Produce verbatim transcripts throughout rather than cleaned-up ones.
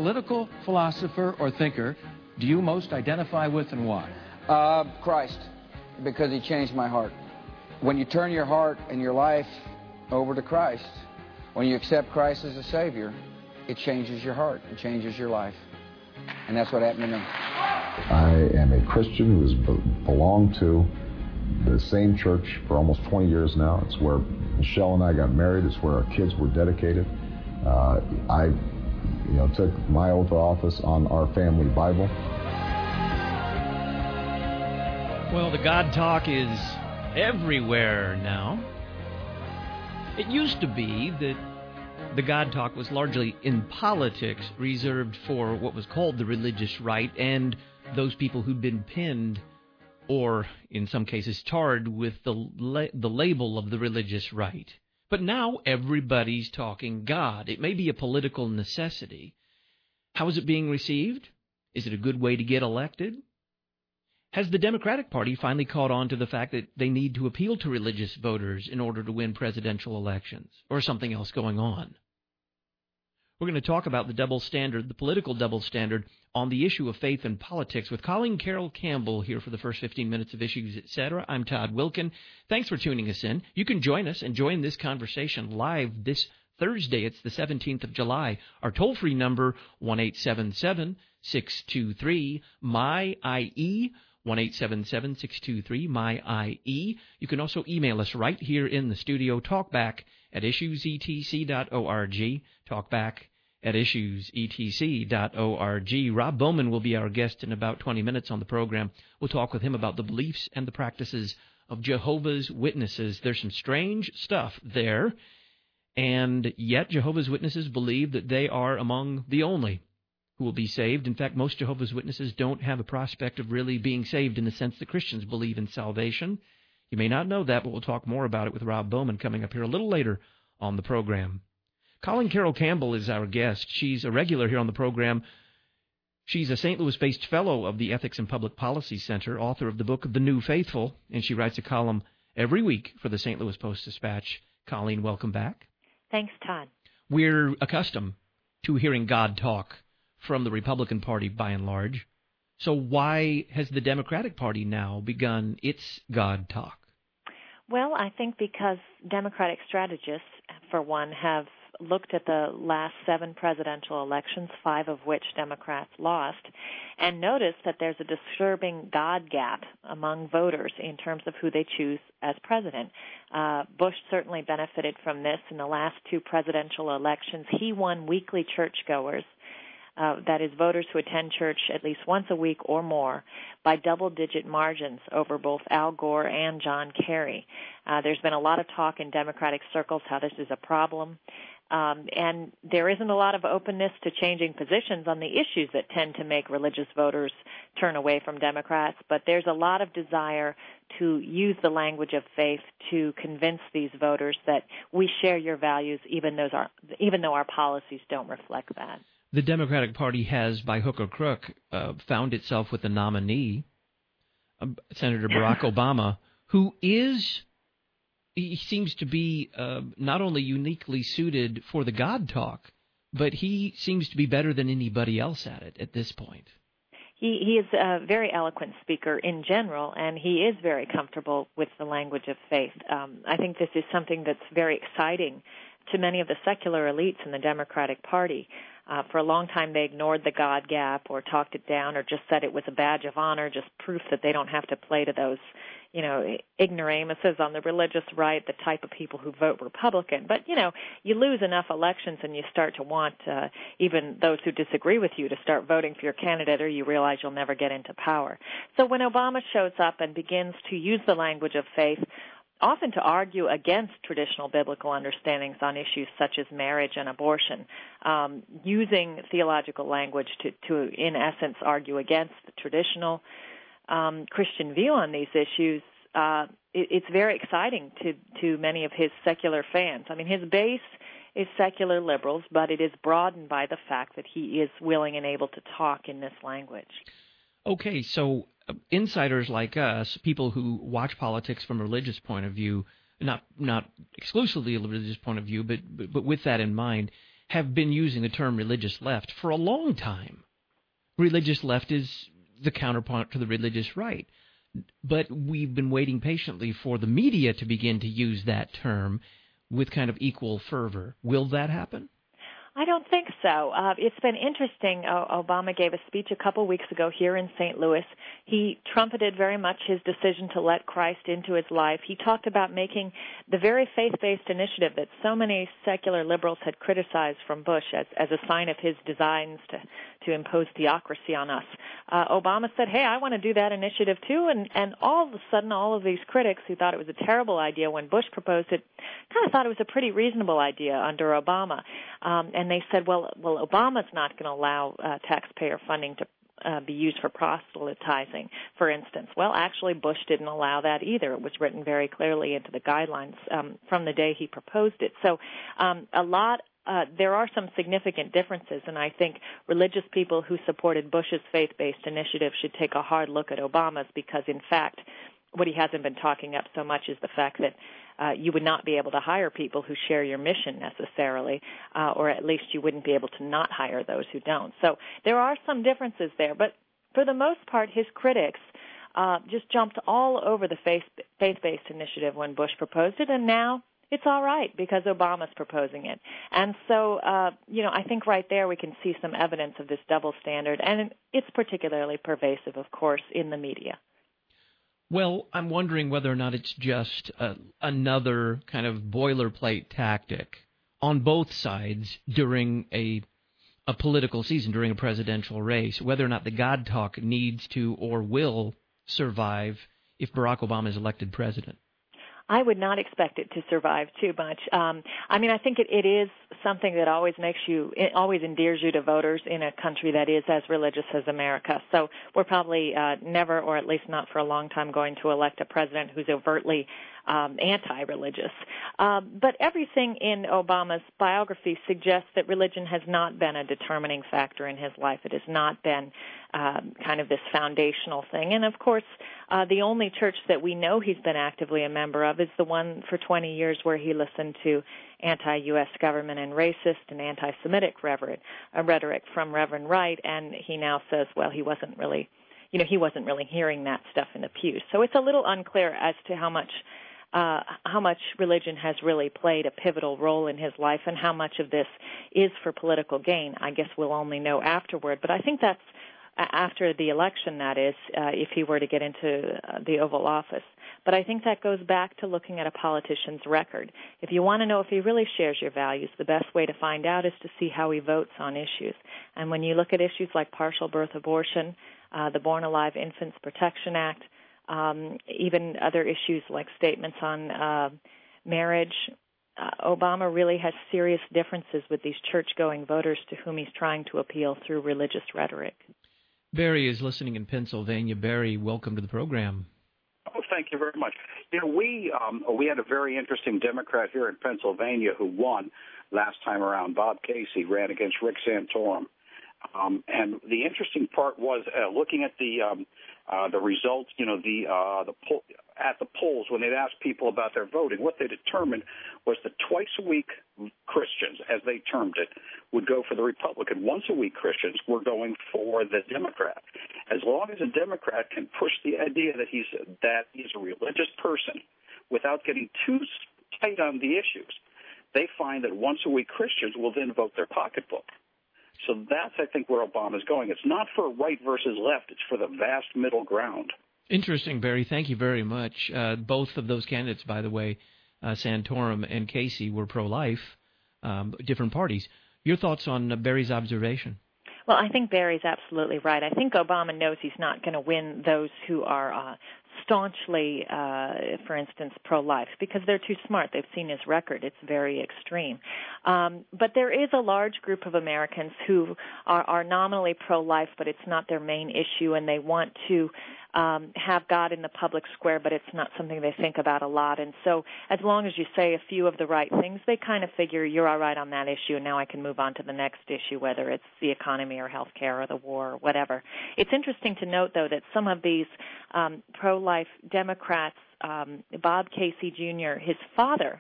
political philosopher or thinker do you most identify with, and why? Uh, Christ, because he changed my heart. When you turn your heart and your life over to Christ, when you accept Christ as a Savior, it changes your heart, it changes your life. And that's what happened to me. I am a Christian who has be- belonged to the same church for almost twenty years now. It's where Michelle and I got married. It's where our kids were dedicated. Uh, I, you know, took my oath of office on our family Bible. Well, the God talk is everywhere now. It used to be that the God talk was largely in politics, reserved for what was called the religious right and those people who'd been pinned or, in some cases, tarred with the la- the label of the religious right. But now everybody's talking God. It may be a political necessity. How is it being received? Is it a good way to get elected? Has the Democratic Party finally caught on to the fact that they need to appeal to religious voters in order to win presidential elections, or something else going on? We're going to talk about the double standard, the political double standard, on the issue of faith and politics with Colleen Carroll Campbell here for the first fifteen minutes of Issues, et cetera. I'm Todd Wilkin. Thanks for tuning us in. You can join us and join this conversation live this Thursday. It's the seventeenth of July. Our toll-free number, one eight seven seven, six two three, M Y I E, one eight seven seven, six two three, M Y I E. You can also email us right here in the studio, talkback at issues e t c dot org, talkback at issues e t c dot org. Rob Bowman will be our guest in about twenty minutes on the program. We'll talk with him about the beliefs and the practices of Jehovah's Witnesses. There's some strange stuff there, and yet Jehovah's Witnesses believe that they are among the only who will be saved. In fact, most Jehovah's Witnesses don't have a prospect of really being saved in the sense that Christians believe in salvation. You may not know that, but we'll talk more about it with Rob Bowman coming up here a little later on the program. Colleen Carroll Campbell is our guest. She's a regular here on the program. She's a Saint Louis-based fellow of the Ethics and Public Policy Center, author of the book The New Faithful, and she writes a column every week for the Saint Louis Post-Dispatch. Colleen, welcome back. Thanks, Todd. We're accustomed to hearing God talk from the Republican Party by and large. So why has the Democratic Party now begun its God talk? Well, I think because Democratic strategists, for one, have looked at the last seven presidential elections, five of which Democrats lost, and noticed that there's a disturbing God gap among voters in terms of who they choose as president. Uh, Bush certainly benefited from this in the last two presidential elections. He won weekly churchgoers. Uh, that is, voters who attend church at least once a week or more, by double-digit margins over both Al Gore and John Kerry. Uh, there's been a lot of talk in Democratic circles how this is a problem, um, and there isn't a lot of openness to changing positions on the issues that tend to make religious voters turn away from Democrats, but there's a lot of desire to use the language of faith to convince these voters that we share your values, even though our, even though our policies don't reflect that. The Democratic Party has, by hook or crook, uh, found itself with a nominee, uh, Senator Barack Obama, who is, he seems to be uh, not only uniquely suited for the God talk, but he seems to be better than anybody else at it at this point. He, he is a very eloquent speaker in general, and he is very comfortable with the language of faith. Um, I think this is something that's very exciting to many of the secular elites in the Democratic Party. Uh, for a long time, they ignored the God gap or talked it down or just said it was a badge of honor, just proof that they don't have to play to those, you know, ignoramuses on the religious right, the type of people who vote Republican. But, you know, you lose enough elections and you start to want uh, even those who disagree with you to start voting for your candidate, or you realize you'll never get into power. So when Obama shows up and begins to use the language of faith, often to argue against traditional biblical understandings on issues such as marriage and abortion, um, using theological language to, to, in essence, argue against the traditional um, Christian view on these issues, uh, it, it's very exciting to, to many of his secular fans. I mean, his base is secular liberals, but it is broadened by the fact that he is willing and able to talk in this language. Okay, so insiders like us, people who watch politics from a religious point of view, not not exclusively a religious point of view, but, but but with that in mind, have been using the term religious left for a long time. Religious left is the counterpart to the religious right. But we've been waiting patiently for the media to begin to use that term with kind of equal fervor. Will that happen? I don't think so. Uh, it's been interesting. Uh, Obama gave a speech a couple weeks ago here in Saint Louis. He trumpeted very much his decision to let Christ into his life. He talked about making the very faith-based initiative that so many secular liberals had criticized from Bush as, as a sign of his designs to, to impose theocracy on us. Uh, Obama said, hey, I want to do that initiative too, and, and all of a sudden all of these critics who thought it was a terrible idea when Bush proposed it kind of thought it was a pretty reasonable idea under Obama. Um, and they said, well, well, Obama's not going to allow uh, taxpayer funding to uh, be used for proselytizing, for instance. Well, actually, Bush didn't allow that either. It was written very clearly into the guidelines um, from the day he proposed it. So um, a lot Uh, there are some significant differences, and I think religious people who supported Bush's faith-based initiative should take a hard look at Obama's, because, in fact, what he hasn't been talking up so much is the fact that uh, you would not be able to hire people who share your mission necessarily, uh, or at least you wouldn't be able to not hire those who don't. So there are some differences there, but for the most part, his critics uh, just jumped all over the faith, faith-based initiative when Bush proposed it, and now it's all right because Obama's proposing it. And so, uh, you know, I think right there we can see some evidence of this double standard, and it's particularly pervasive, of course, in the media. Well, I'm wondering whether or not it's just uh, another kind of boilerplate tactic on both sides during a a political season, during a presidential race, whether or not the God talk needs to or will survive if Barack Obama is elected president. I would not expect it to survive too much. Um, I mean, I think it, it is something that always makes you, it always endears you to voters in a country that is as religious as America. So we're probably uh, never, or at least not for a long time, going to elect a president who's overtly um, anti-religious. Um, but everything in Obama's biography suggests that religion has not been a determining factor in his life. It has not been um, kind of this foundational thing. And, of course, uh, the only church that we know he's been actively a member of is the one for twenty years where he listened to anti-U S government and racist and anti-Semitic rhetoric, uh, rhetoric from Reverend Wright, and he now says, well, he wasn't really, you know, he wasn't really hearing that stuff in the pews. So it's a little unclear as to how much uh, how much religion has really played a pivotal role in his life and how much of this is for political gain. I guess we'll only know afterward, but I think that's after the election, that is, uh, if he were to get into uh, the Oval Office. But I think that goes back to looking at a politician's record. If you want to know if he really shares your values, the best way to find out is to see how he votes on issues. And when you look at issues like partial birth abortion, uh, the Born Alive Infants Protection Act, um, even other issues like statements on uh, marriage, uh, Obama really has serious differences with these church-going voters to whom he's trying to appeal through religious rhetoric. Barry is listening in Pennsylvania. Barry, welcome to the program. Oh, thank you very much. You know, we um, we had a very interesting Democrat here in Pennsylvania who won last time around. Bob Casey ran against Rick Santorum. Um, and the interesting part was uh, looking at the um, uh, the results, you know, the uh, the poll, at the polls when they'd asked people about their voting, what they determined was that twice a week Christians, as they termed it, would go for the Republican. Once a week Christians were going for the Democrat. As long as a Democrat can push the idea that he's that he's a religious person without getting too tight on the issues, they find that once a week Christians will then vote their pocketbook. So that's, I think, where Obama's going. It's not for right versus left. It's for the vast middle ground. Interesting, Barry. Thank you very much. Uh, both of those candidates, by the way, uh, Santorum and Casey, were pro-life, um, different parties. Your thoughts on uh, Barry's observation? Well, I think Barry's absolutely right. I think Obama knows he's not going to win those who are uh, staunchly, uh, for instance, pro-life, because they're too smart. They've seen his record. It's very extreme. Um, but there is a large group of Americans who are, are nominally pro-life, but it's not their main issue, and they want to um, have God in the public square, but it's not something they think about a lot. And so as long as you say a few of the right things, they kind of figure you're all right on that issue, and now I can move on to the next issue, whether it's the economy or health care or the war or whatever. It's interesting to note, though, that some of these um, pro-life Democrats, um, Bob Casey Junior, his father,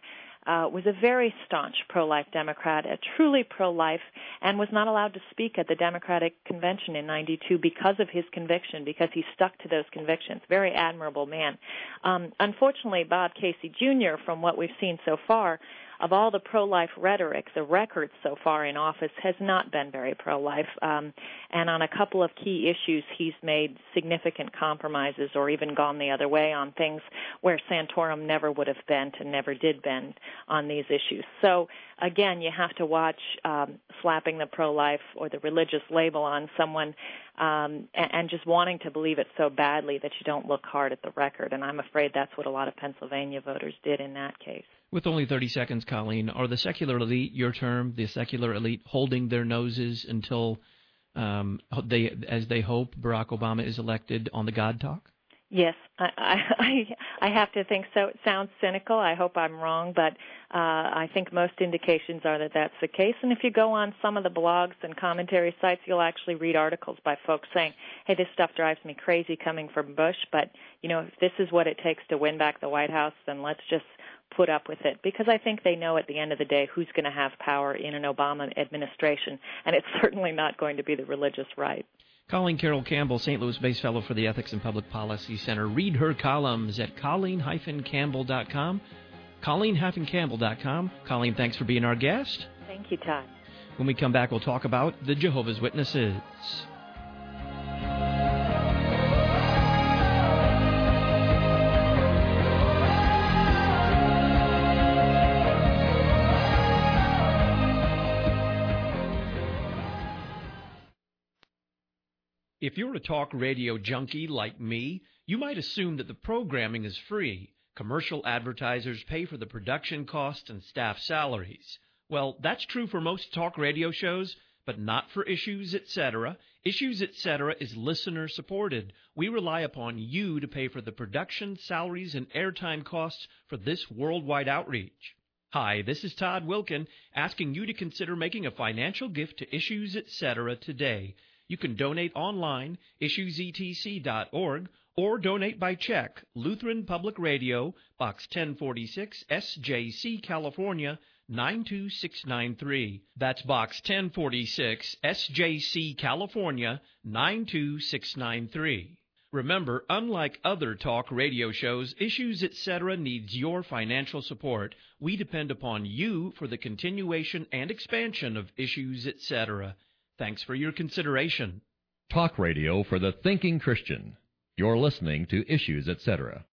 uh, was a very staunch pro-life Democrat, a truly pro-life, and was not allowed to speak at the Democratic convention in ninety-two because of his conviction, because he stuck to those convictions. Very admirable man. Um, unfortunately, Bob Casey Junior, from what we've seen so far, of all the pro-life rhetoric, the record so far in office has not been very pro-life. Um, and on a couple of key issues, he's made significant compromises or even gone the other way on things where Santorum never would have bent and never did bend on these issues. So, again, you have to watch um, slapping the pro-life or the religious label on someone um, and, and just wanting to believe it so badly that you don't look hard at the record. And I'm afraid that's what a lot of Pennsylvania voters did in that case. With only thirty seconds, Colleen, are the secular elite, your term, the secular elite, holding their noses until um, they, as they hope, Barack Obama is elected on the God talk? Yes, I, I, I have to think so. It sounds cynical. I hope I'm wrong, but uh, I think most indications are that that's the case. And if you go on some of the blogs and commentary sites, you'll actually read articles by folks saying, hey, this stuff drives me crazy coming from Bush, but, you know, if this is what it takes to win back the White House, then let's just put up with it, because I think they know at the end of the day who's going to have power in an Obama administration, and it's certainly not going to be the religious right. Colleen Carroll Campbell, Saint Louis-based fellow for the Ethics and Public Policy Center. Read her columns at colleen dash campbell dot com. colleen dash campbell dot com. Colleen, thanks for being our guest. Thank you, Todd. When we come back, we'll talk about the Jehovah's Witnesses. If you're a talk radio junkie like me, you might assume that the programming is free. Commercial advertisers pay for the production costs and staff salaries. Well, that's true for most talk radio shows, but not for Issues, et cetera. Issues, et cetera is listener-supported. We rely upon you to pay for the production, salaries, and airtime costs for this worldwide outreach. Hi, this is Todd Wilkin, asking you to consider making a financial gift to Issues, et cetera today. You can donate online, issues e t c dot org, or donate by check, Lutheran Public Radio, Box ten forty-six, S J C, California, nine two six nine three. That's Box ten forty-six, S J C, California, nine two six nine three. Remember, unlike other talk radio shows, Issues, et cetera needs your financial support. We depend upon you for the continuation and expansion of Issues, et cetera. Thanks for your consideration. Talk radio for the thinking Christian. You're listening to Issues, et cetera.